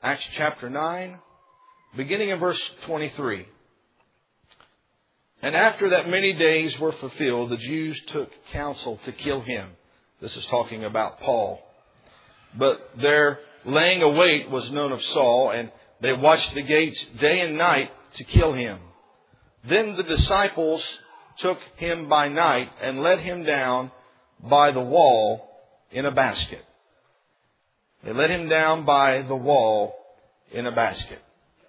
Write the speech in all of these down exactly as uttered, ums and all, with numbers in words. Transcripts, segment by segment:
Acts chapter nine, beginning in verse twenty-three. And after that many days were fulfilled, the Jews took counsel to kill him. This is talking about Paul. But their laying await was known of Saul, and they watched the gates day and night to kill him. Then the disciples took him by night and let him down by the wall in a basket. They let him down by the wall in a basket.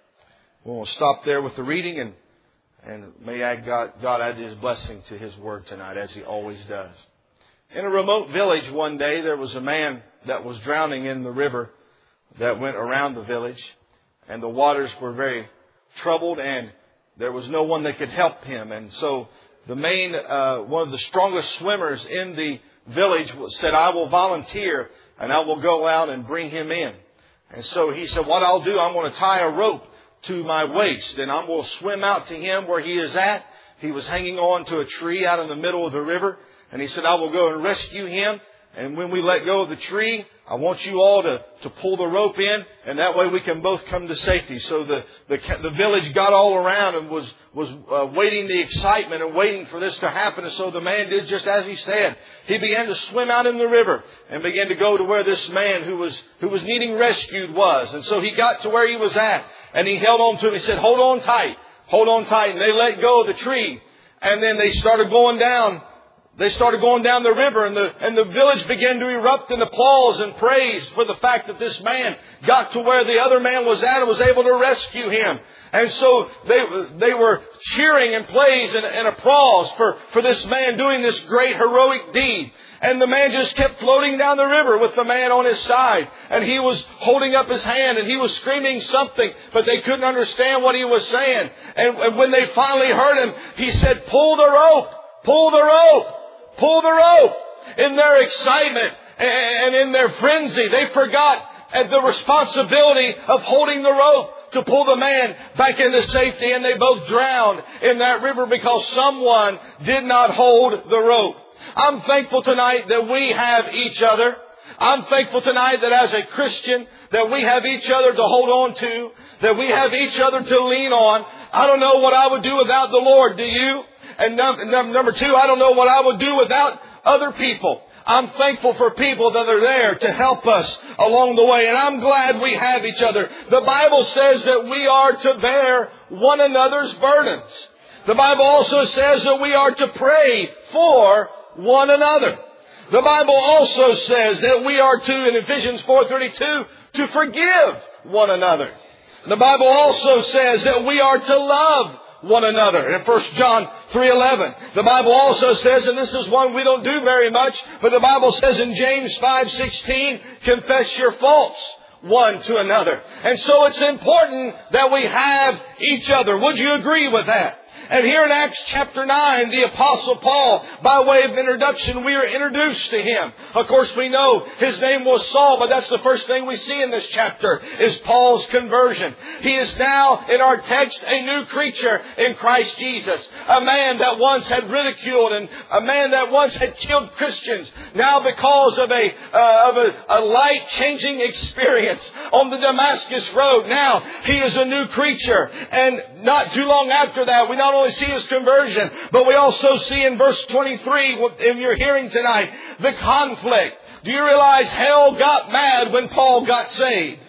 We'll stop there with the reading, and, and may I God, God add His blessing to His word tonight, as He always does. In a remote village one day, there was a man that was drowning in the river that went around the village. And the waters were very troubled, and there was no one that could help him. And so the main, uh, one of the strongest swimmers in the village said, I will volunteer and I will go out and bring him in. And so he said, what I'll do, I'm going to tie a rope to my waist and I'm going to swim out to him where he is at. He was hanging on to a tree out in the middle of the river. And he said, I will go and rescue him. And when we let go of the tree, I want you all to, to pull the rope in, and that way we can both come to safety. So the, the, the village got all around and was, was uh, waiting the excitement and waiting for this to happen. And so the man did just as he said. He began to swim out in the river and began to go to where this man who was, who was needing rescued was. And so he got to where he was at, and he held on to him. He said, hold on tight, hold on tight. And they let go of the tree, and then they started going down. They started going down the river, and the, and the village began to erupt in applause and praise for the fact that this man got to where the other man was at and was able to rescue him. And so they, they were cheering and praise and, and applause for, for this man doing this great heroic deed. And the man just kept floating down the river with the man on his side. And he was holding up his hand and he was screaming something, but they couldn't understand what he was saying. And, and when they finally heard him, he said, pull the rope, pull the rope. Pull the rope. In their excitement and in their frenzy, they forgot the responsibility of holding the rope to pull the man back into safety. And they both drowned in that river because someone did not hold the rope. I'm thankful tonight that we have each other. I'm thankful tonight that as a Christian, that we have each other to hold on to, that we have each other to lean on. I don't know what I would do without the Lord. Do you? And number two, I don't know what I would do without other people. I'm thankful for people that are there to help us along the way. And I'm glad we have each other. The Bible says that we are to bear one another's burdens. The Bible also says that we are to pray for one another. The Bible also says that we are to, in Ephesians four thirty-two, to forgive one another. The Bible also says that we are to love one another. In First John three eleven, the Bible also says, and this is one we don't do very much, but the Bible says in James five sixteen, confess your faults one to another. And so it's important that we have each other. Would you agree with that? And here in Acts chapter nine, the Apostle Paul, by way of introduction, we are introduced to him. Of course, we know his name was Saul, but that's the first thing we see in this chapter is Paul's conversion. He is now, in our text, a new creature in Christ Jesus. A man that once had ridiculed and a man that once had killed Christians. Now, because of a, uh, of a, a life-changing experience on the Damascus Road, now he is a new creature. And not too long after that, we not only see his conversion, but we also see in verse twenty-three, in your hearing tonight, the conflict. Do you realize hell got mad when Paul got saved?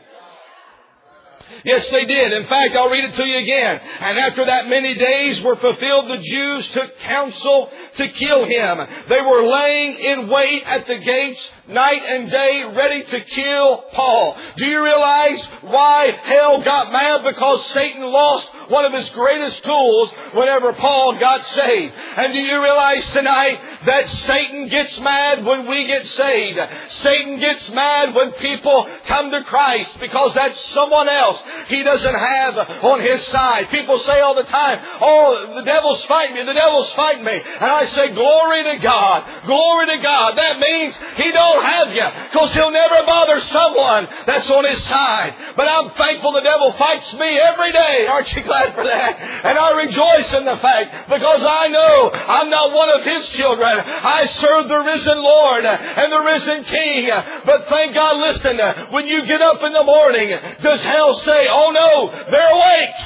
Yes, they did. In fact, I'll read it to you again. And after that many days were fulfilled, the Jews took counsel to kill him. They were laying in wait at the gates night and day, ready to kill Paul. Do you realize why hell got mad? Because Satan lost one of his greatest tools whenever Paul got saved. And do you realize tonight that Satan gets mad when we get saved? Satan gets mad when people come to Christ because that's someone else because he doesn't have on his side. People say all the time, oh, the devil's fighting me, the devil's fighting me. And I say, glory to God, glory to God. That means he don't have you, because he'll never bother someone that's on his side. But I'm thankful the devil fights me every day. Aren't you glad for that? And I rejoice in the fact, because I know I'm not one of his children. I serve the risen Lord and the risen King. But thank God, listen, when you get up in the morning, does hell say, oh no, they're awake?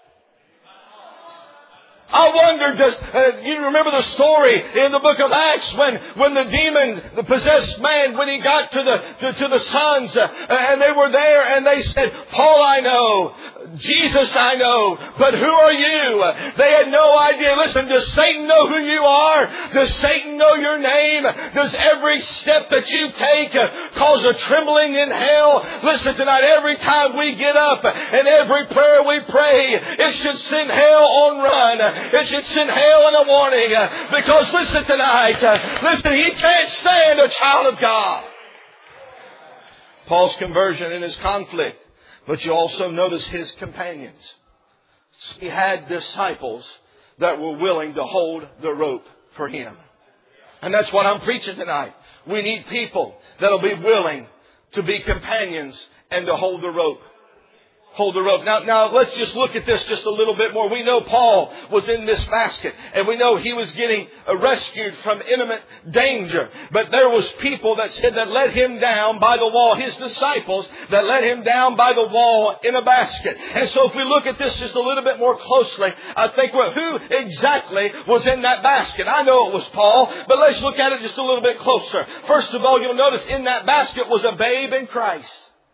I wonder, does, uh, you remember the story in the book of Acts when, when the demon, the possessed man, when he got to the, to, to the sons, uh, and they were there and they said, Paul I know, Jesus I know, but who are you? They had no idea. Listen, does Satan know who you are? Does Satan know your name? Does every step that you take uh, cause a trembling in hell? Listen, tonight, every time we get up and every prayer we pray, it should send hell on run. It should send hell in a warning. Uh, because listen tonight, uh, listen, he can't stand a child of God. Paul's conversion and his conflict. But you also notice his companions. He had disciples that were willing to hold the rope for him. And that's what I'm preaching tonight. We need people that will be willing to be companions and to hold the rope. Hold the rope. Now, now let's just look at this just a little bit more. We know Paul was in this basket, and we know he was getting rescued from imminent danger. But there was people that said that let him down by the wall, his disciples, that let him down by the wall in a basket. And so if we look at this just a little bit more closely, I think, well, who exactly was in that basket? I know it was Paul, but let's look at it just a little bit closer. First of all, you'll notice in that basket was a babe in Christ.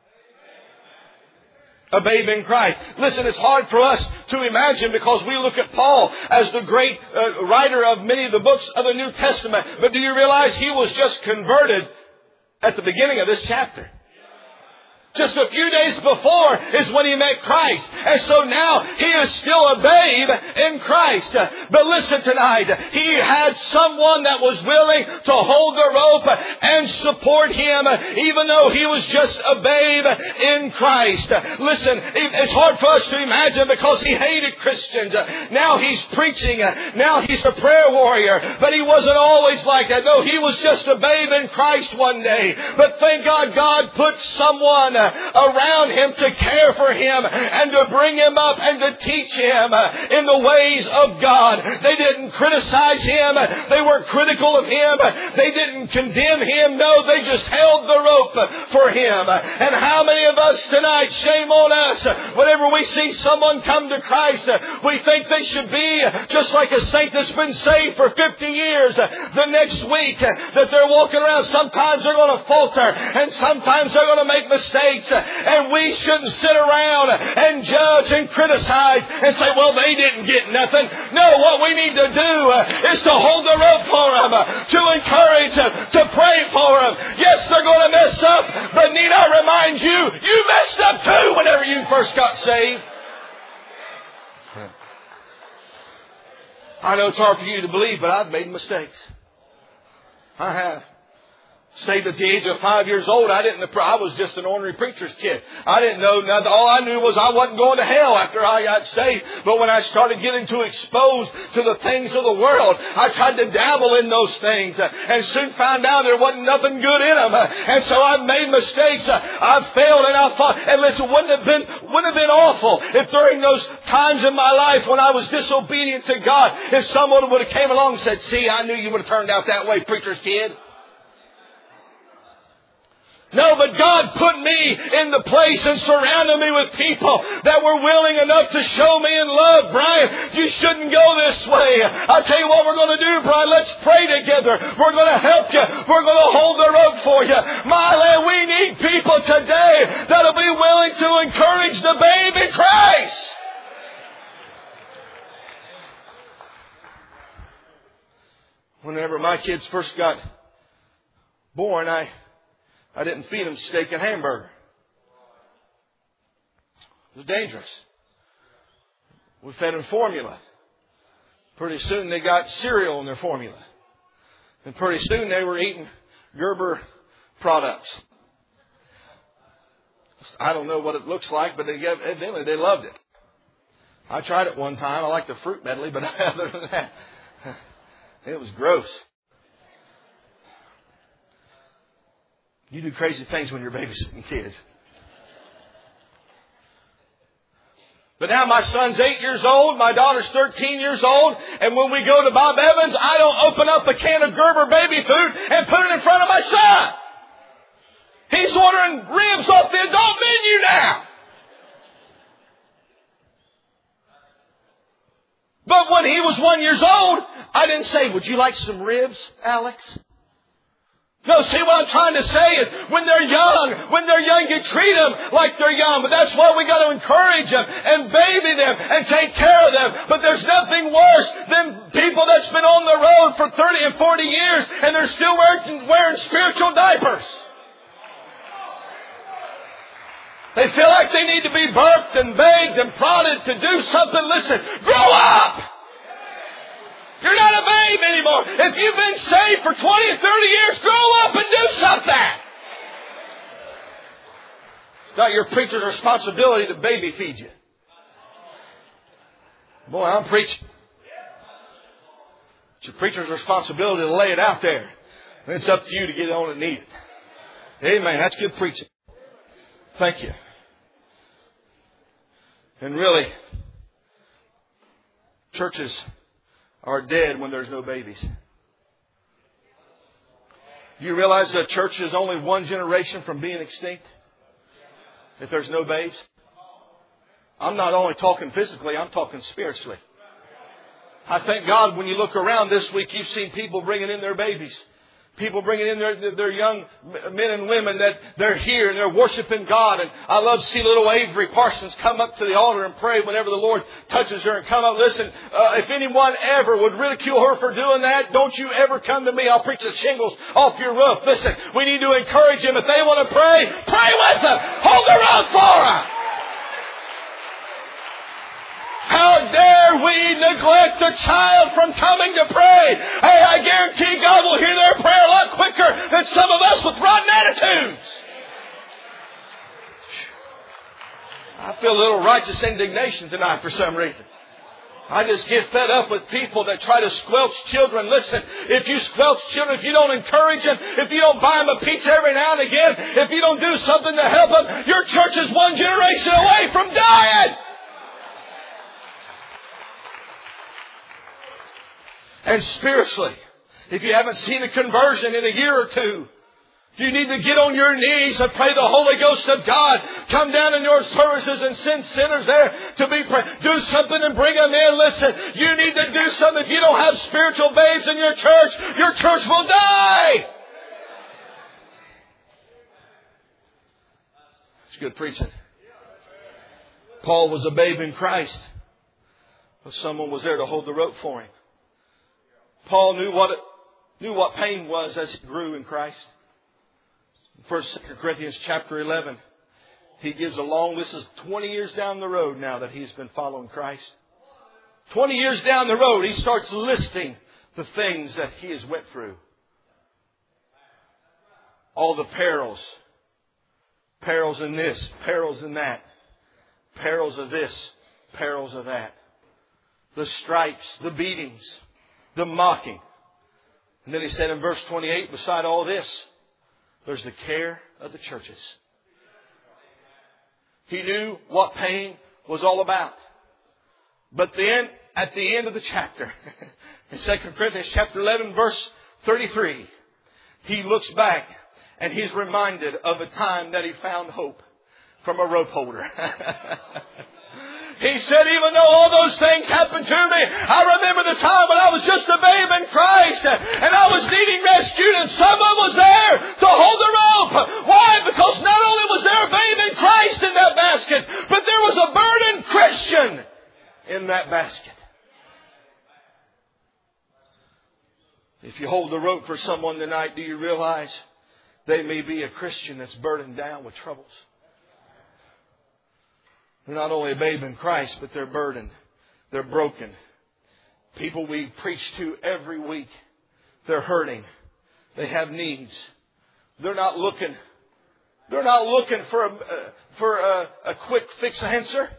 A babe in Christ. Listen, it's hard for us to imagine because we look at Paul as the great uh, writer of many of the books of the New Testament. But do you realize he was just converted at the beginning of this chapter? Just a few days before is when he met Christ. And so now he is still a babe in Christ. But listen tonight, he had someone that was willing to hold the rope and support him even though he was just a babe in Christ. Listen, it's hard for us to imagine because he hated Christians. Now he's preaching. Now he's a prayer warrior. But he wasn't always like that. No, he was just a babe in Christ one day. But thank God, God put someone around him to care for him and to bring him up and to teach him in the ways of God. They didn't criticize him. They weren't critical of him. They didn't condemn him. No, they just held the rope for him. And how many of us tonight, shame on us, whenever we see someone come to Christ, we think they should be just like a saint that's been saved for fifty years. The next week that they're walking around, sometimes they're going to falter and sometimes they're going to make mistakes. And we shouldn't sit around and judge and criticize and say, well, they didn't get nothing. No, what we need to do is to hold the rope for them, to encourage them, to pray for them. Yes, they're going to mess up, but need I remind you, you messed up too whenever you first got saved. I know it's hard for you to believe, but I've made mistakes. I have. Saved at the age of five years old, I didn't. I was just an ordinary preacher's kid. I didn't know nothing. All I knew was I wasn't going to hell after I got saved. But when I started getting too exposed to the things of the world, I tried to dabble in those things, and soon found out there wasn't nothing good in them. And so I've made mistakes. I've failed, and I've fought. And listen, wouldn't have been wouldn't have been awful if during those times in my life when I was disobedient to God, if someone would have came along and said, "See, I knew you would have turned out that way, preacher's kid." No, but God put me in the place and surrounded me with people that were willing enough to show me in love. Brian, you shouldn't go this way. I'll tell you what we're going to do, Brian. Let's pray together. We're going to help you. We're going to hold the rope for you. My land, we need people today that'll be willing to encourage the babe in Christ. Whenever my kids first got born, I... I didn't feed them steak and hamburger. It was dangerous. We fed them formula. Pretty soon they got cereal in their formula. And pretty soon they were eating Gerber products. I don't know what it looks like, but they, evidently they loved it. I tried it one time. I like the fruit medley, but other than that, it was gross. You do crazy things when you're babysitting kids. But now my son's eight years old, my daughter's thirteen years old, and when we go to Bob Evans, I don't open up a can of Gerber baby food and put it in front of my son. He's ordering ribs off the adult menu now. But when he was one years old, I didn't say, would you like some ribs, Alex? No, see what I'm trying to say is when they're young, when they're young, you treat them like they're young. But that's why we got to encourage them and baby them and take care of them. But there's nothing worse than people that's been on the road for thirty and forty years and they're still wearing, wearing spiritual diapers. They feel like they need to be birthed and begged and prodded to do something. Listen, grow up! You're not a babe anymore. If you've been saved for twenty or thirty years, grow up and do something. It's not your preacher's responsibility to baby feed you. Boy, I'm preaching. It's your preacher's responsibility to lay it out there. And it's up to you to get on and eat it. Amen. That's good preaching. Thank you. And really, churches are dead when there's no babies. Do you realize that church is only one generation from being extinct? If there's no babes? I'm not only talking physically, I'm talking spiritually. I thank God when you look around this week, you've seen people bringing in their babies. People bringing in their, their young men and women that they're here and they're worshiping God. And I love to see little Avery Parsons come up to the altar and pray whenever the Lord touches her and come up. Listen, uh, if anyone ever would ridicule her for doing that, don't you ever come to me. I'll preach the shingles off your roof. Listen, we need to encourage them. If they want to pray, pray with them. Hold the road for them. How dare we neglect a child from coming to pray? Hey, I guarantee God will hear their prayer a lot quicker than some of us with rotten attitudes. I feel a little righteous indignation tonight for some reason. I just get fed up with people that try to squelch children. Listen, if you squelch children, if you don't encourage them, if you don't buy them a pizza every now and again, if you don't do something to help them, your church is one generation away from dying. And spiritually, if you haven't seen a conversion in a year or two, you need to get on your knees and pray the Holy Ghost of God. Come down in your services and send sinners there to be prayed. Do something and bring them in. Listen, you need to do something. If you don't have spiritual babes in your church, your church will die. It's good preaching. Paul was a babe in Christ, but someone was there to hold the rope for him. Paul knew what it, knew what pain was as he grew in Christ. First Corinthians chapter eleven, he gives a long, this is twenty years down the road now that he's been following Christ. twenty years down the road, he starts listing the things that he has went through. All the perils. Perils in this, perils in that. Perils of this, perils of that. The stripes, the beatings, the mocking. And then he said in verse twenty-eight, beside all this, there's the care of the churches. He knew what pain was all about. But then, at the end of the chapter, in Second Corinthians chapter eleven, verse thirty-three, he looks back and he's reminded of a time that he found hope from a rope holder. He said, even though all those things happened to me, I remember the time when I was just a babe in Christ and I was needing rescued and someone was there to hold the rope. Why? Because not only was there a babe in Christ in that basket, but there was a burdened Christian in that basket. If you hold the rope for someone tonight, do you realize they may be a Christian that's burdened down with troubles? They're not only a babe in Christ, but they're burdened. They're broken. People we preach to every week, they're hurting. They have needs. They're not looking They're not looking for a, uh, for a, a quick fix answer.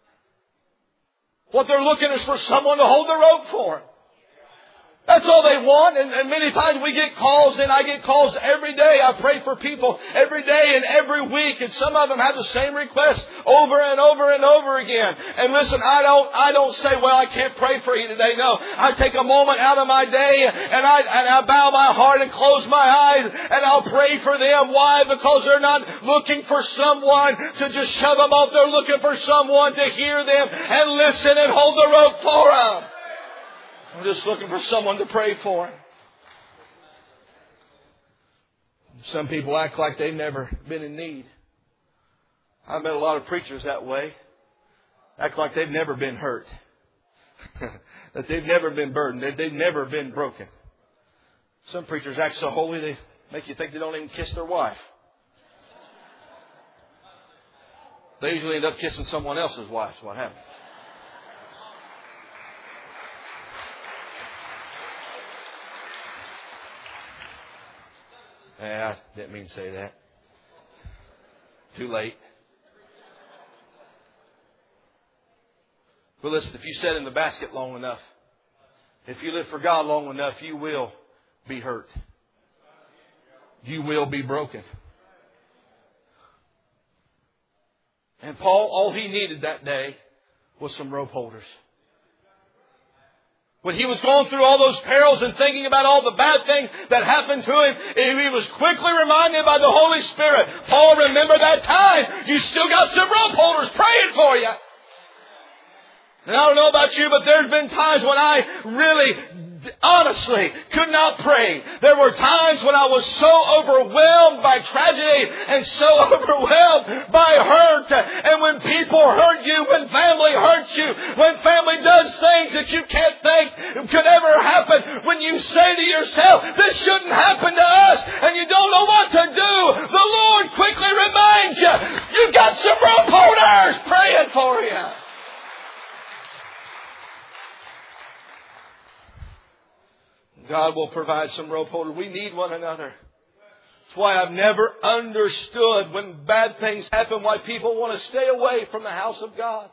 What they're looking is for someone to hold the rope for them. That's all they want. And, and many times we get calls, and I get calls every day. I pray for people every day and every week. And some of them have the same request over and over and over again. And listen, I don't, I don't say, well, I can't pray for you today. No, I take a moment out of my day and I, and I bow my heart and close my eyes and I'll pray for them. Why? Because they're not looking for someone to just shove them off. They're looking for someone to hear them and listen and hold the rope for them. I'm just looking for someone to pray for. Some people act like they've never been in need. I've met a lot of preachers that way. Act like they've never been hurt. That they've never been burdened. That they've never been broken. Some preachers act so holy they make you think they don't even kiss their wife. They usually end up kissing someone else's wife. That's what happens. Yeah, I didn't mean to say that. Too late. But listen, if you sit in the basket long enough, if you live for God long enough, you will be hurt. You will be broken. And Paul, all he needed that day was some rope holders. When he was going through all those perils and thinking about all the bad things that happened to him, he was quickly reminded by the Holy Spirit, Paul, remember that time. You still got some rope holders praying for you. And I don't know about you, but there's been times when I really, honestly, could not pray. There were times when I was so overwhelmed by tragedy and so overwhelmed by hurt. And when people hurt you, when family hurts you, when family does things that you can't think could ever happen, when you say to yourself, this shouldn't happen to us, and you don't know what to do, the Lord quickly reminds you, you got some rope holders praying for you. God will provide some rope holder. We need one another. That's why I've never understood when bad things happen why people want to stay away from the house of God.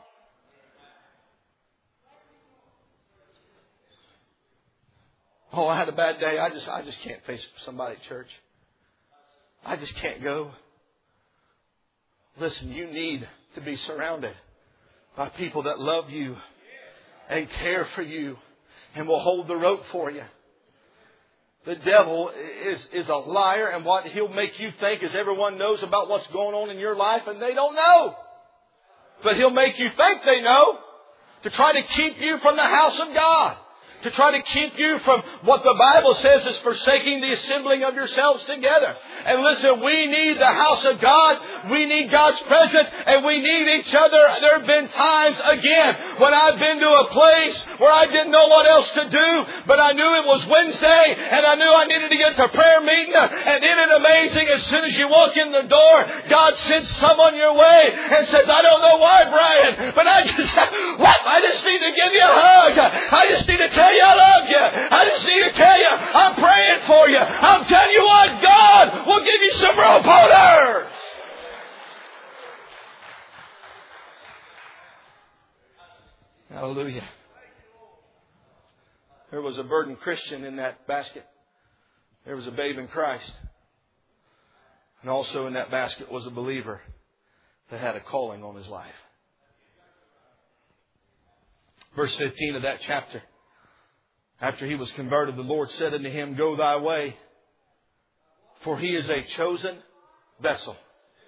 Oh, I had a bad day. I just I just can't face somebody at church. I just can't go. Listen, you need to be surrounded by people that love you and care for you and will hold the rope for you. The devil is, is a liar, and what he'll make you think is everyone knows about what's going on in your life, and they don't know. But he'll make you think they know to try to keep you from the house of God. To try to keep you from what the Bible says is forsaking the assembling of yourselves together. And listen, we need the house of God. We need God's presence. And we need each other. There have been times, again, when I've been to a place where I didn't know what else to do. But I knew it was Wednesday. And I knew I needed to get to prayer meeting. And isn't it amazing? As soon as you walk in the door, God sends someone your way and says, I don't know why, Brian, but I just, what? I just need to give you a hug. I just need to tell you I love you. I just need to tell you I'm praying for you. I'm telling you what, God will give you some rope holders. Hallelujah. There was a burdened Christian in that basket. There was a babe in Christ. And also in that basket was a believer that had a calling on his life. Verse fifteen of that chapter. After he was converted, the Lord said unto him, Go thy way, for he is a chosen vessel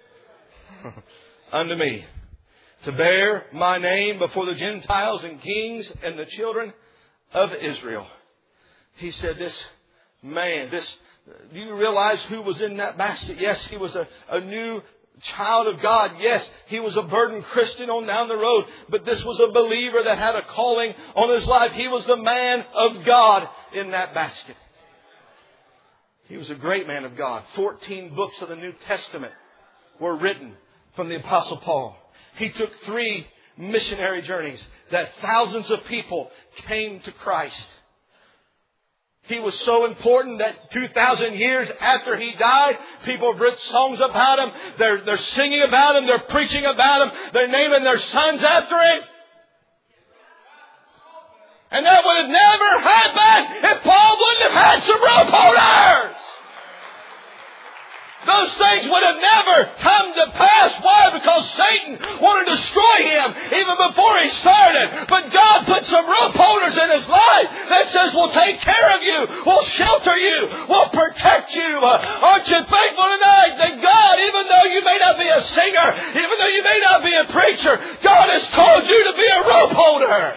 unto me, to bear my name before the Gentiles and kings and the children of Israel. He said, this man, this, do you realize who was in that basket? Yes, he was a, a new child of God. Yes, he was a burdened Christian on down the road, but this was a believer that had a calling on his life. He was the man of God in that basket. He was a great man of God. Fourteen books of the New Testament were written from the Apostle Paul. He took three missionary journeys that thousands of people came to Christ. He was so important that two thousand years after He died, people have written songs about Him. They're, they're singing about Him. They're preaching about Him. They're naming their sons after Him. And that would have never happened if Paul wouldn't have had some rope holders. Those things would have never come to pass. Why? Because Satan wanted to destroy him even before he started. But God put some rope holders in his life that says, we'll take care of you. We'll shelter you. We'll protect you. Uh, aren't you thankful tonight that God, even though you may not be a singer, even though you may not be a preacher, God has called you to be a rope holder.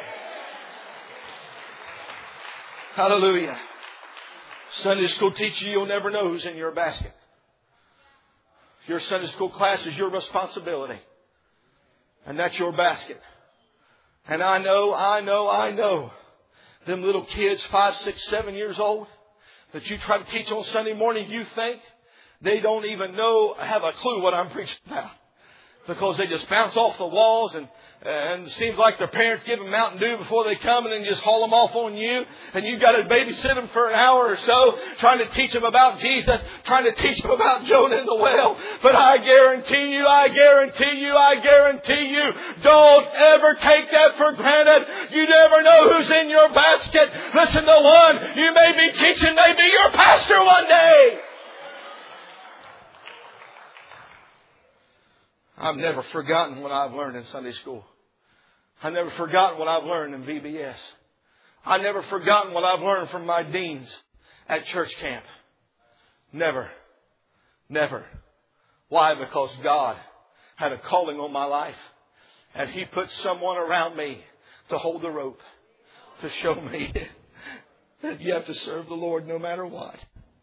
Hallelujah. Sunday school teacher, you'll never know who's in your basket. Your Sunday school class is your responsibility. And that's your basket. And I know, I know, I know them little kids, five, six, seven years old, that you try to teach on Sunday morning, you think they don't even know, have a clue what I'm preaching about. Because they just bounce off the walls and And it seems like their parents give them Mountain Dew before they come and then just haul them off on you. And you've got to babysit them for an hour or so, trying to teach them about Jesus, trying to teach them about Jonah in the well. But I guarantee you, I guarantee you, I guarantee you, don't ever take that for granted. You never know who's in your basket. Listen, the one you may be teaching may be your pastor one day. I've never forgotten what I've learned in Sunday school. I've never forgotten what I've learned in V B S. I've never forgotten what I've learned from my deans at church camp. Never. Never. Why? Because God had a calling on my life. And He put someone around me to hold the rope. To show me that you have to serve the Lord no matter what.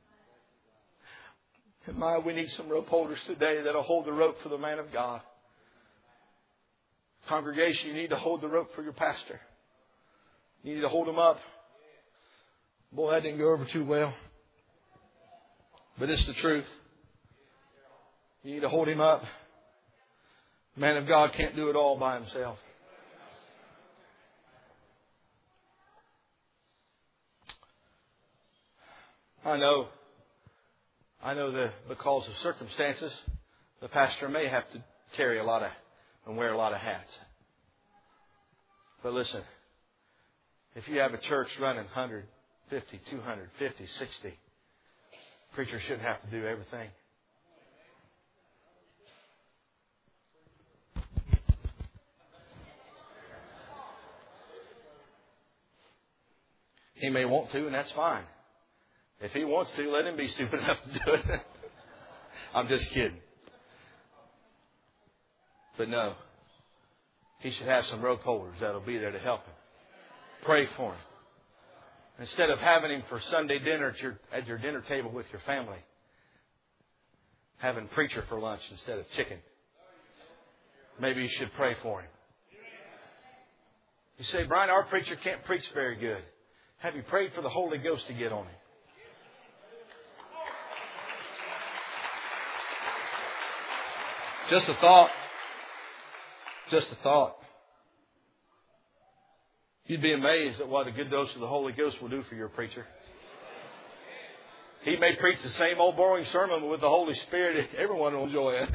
And my, we need some rope holders today that'll hold the rope for the man of God. Congregation, you need to hold the rope for your pastor. You need to hold him up. Boy, that didn't go over too well. But it's the truth. You need to hold him up. The man of God can't do it all by himself. I know. I know that because of circumstances, the pastor may have to carry a lot of and wear a lot of hats. But listen, if you have a church running one hundred fifty, two hundred fifty, sixty, preacher shouldn't have to do everything. He may want to, and that's fine. If he wants to, let him be stupid enough to do it. I'm just kidding. But no, he should have some rope holders that'll be there to help him. Pray for him. Instead of having him for Sunday dinner at your, at your dinner table with your family, having preacher for lunch instead of chicken. Maybe you should pray for him. You say, Brian, our preacher can't preach very good. Have you prayed for the Holy Ghost to get on him? Just a thought. Just a thought. You'd be amazed at what a good dose of the Holy Ghost will do for your preacher. He may preach the same old boring sermon, but with the Holy Spirit, everyone will enjoy it.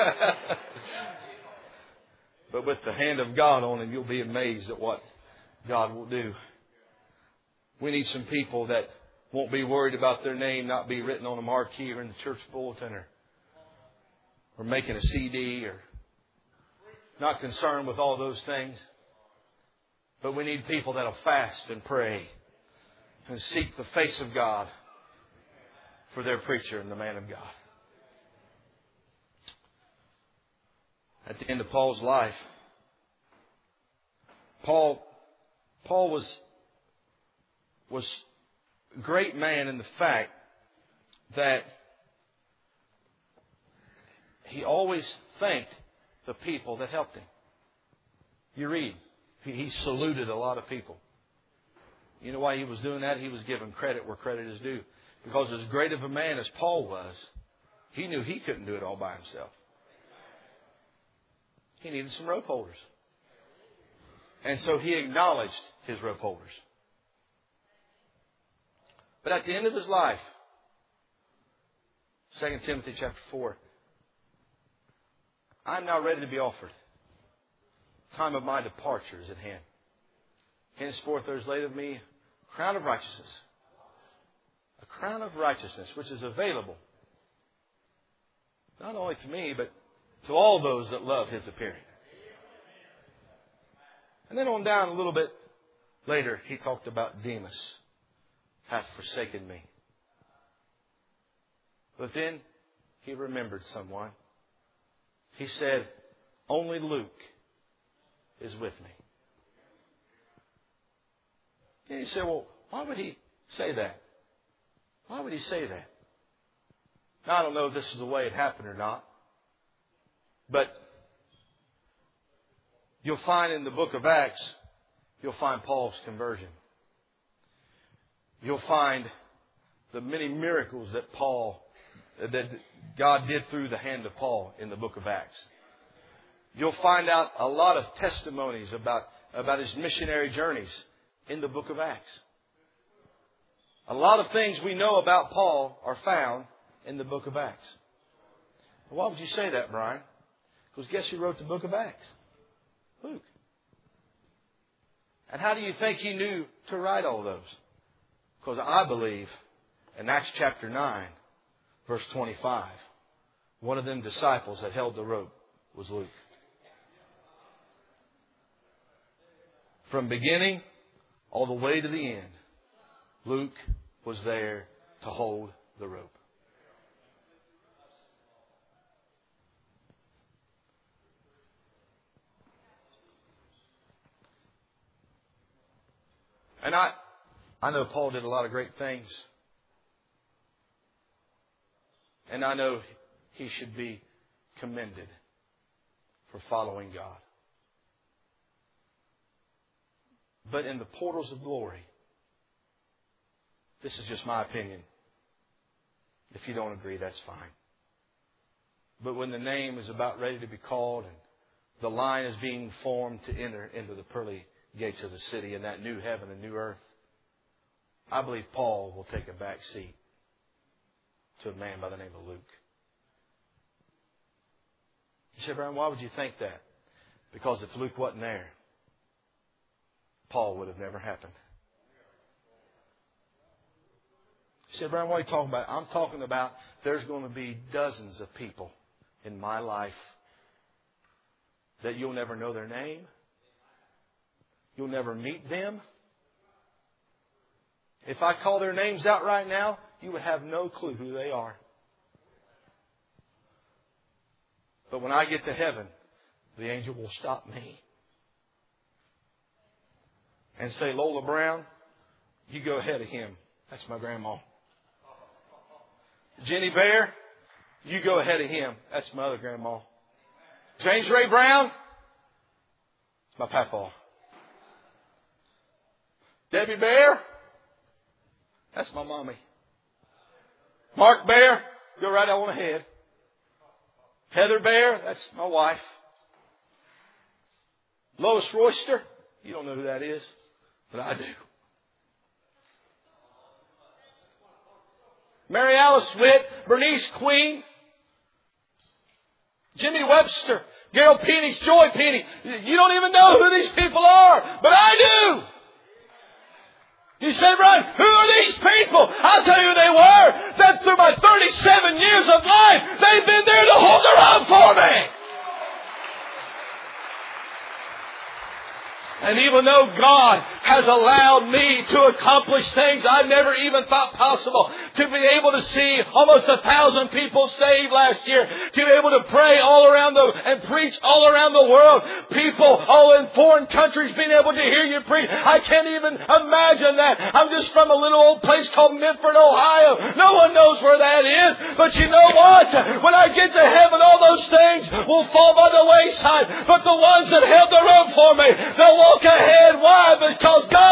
But with the hand of God on him, you'll be amazed at what God will do. We need some people that won't be worried about their name not be written on a marquee or in the church bulletin or or making a C D, or not concerned with all those things. But we need people that'll fast and pray and seek the face of God for their preacher and the man of God. At the end of Paul's life, Paul Paul was was a great man in the fact that he always thanked the people that helped him. You read, he, he saluted a lot of people. You know why he was doing that? He was giving credit where credit is due. Because as great of a man as Paul was, he knew he couldn't do it all by himself. He needed some rope holders. And so he acknowledged his rope holders. But at the end of his life, Second Timothy chapter four, I am now ready to be offered. Time of my departure is at hand. Henceforth there is laid of me a crown of righteousness. A crown of righteousness which is available not only to me, but to all those that love His appearing. And then on down a little bit later, he talked about Demas hath forsaken me. But then he remembered someone. He said, only Luke is with me. And he said, well, why would he say that? Why would he say that? Now, I don't know if this is the way it happened or not. But you'll find in the book of Acts, you'll find Paul's conversion. You'll find the many miracles that Paul, that God did through the hand of Paul in the book of Acts. You'll find out a lot of testimonies about, about his missionary journeys in the book of Acts. A lot of things we know about Paul are found in the book of Acts. Why would you say that, Brian? Because guess who wrote the book of Acts? Luke. And how do you think he knew to write all those? Because I believe in Acts chapter nine, verse twenty-five, one of them disciples that held the rope was Luke. From beginning all the way to the end, Luke was there to hold the rope. And I, I know Paul did a lot of great things. And I know he should be commended for following God. But in the portals of glory, this is just my opinion. If you don't agree, that's fine. But when the name is about ready to be called and the line is being formed to enter into the pearly gates of the city in that new heaven and new earth, I believe Paul will take a back seat to a man by the name of Luke. You say, Brian, why would you think that? Because if Luke wasn't there, Paul would have never happened. You say, Brian, what are you talking about? I'm talking about there's going to be dozens of people in my life that you'll never know their name. You'll never meet them. If I call their names out right now, you would have no clue who they are. But when I get to heaven, the angel will stop me and say, Lola Brown, you go ahead of him. That's my grandma. Jenny Bear, you go ahead of him. That's my other grandma. James Ray Brown, it's my papa. Debbie Bear, that's my mommy. Mark Bear, go right on ahead. Heather Bear, that's my wife. Lois Royster, you don't know who that is, but I do. Mary Alice Witt, Bernice Queen, Jimmy Webster, Gail Penix, Joy Penny. You don't even know who these people are, but I do. You say, Brian, who are these people? I'll tell you who they were. That through my thirty-seven years of life, they've been there to hold their own for me. And even though God has allowed me to accomplish things I never even thought possible, to be able to see almost a thousand people saved last year, to be able to pray all around the and preach all around the world, people all in foreign countries being able to hear you preach, I can't even imagine that. I'm just from a little old place called Medford, Ohio. No one knows where that is, but you know what? When I get to heaven, all those things will fall by the wayside. But the ones that held the rope for me, they'll walk ahead. Why? Because God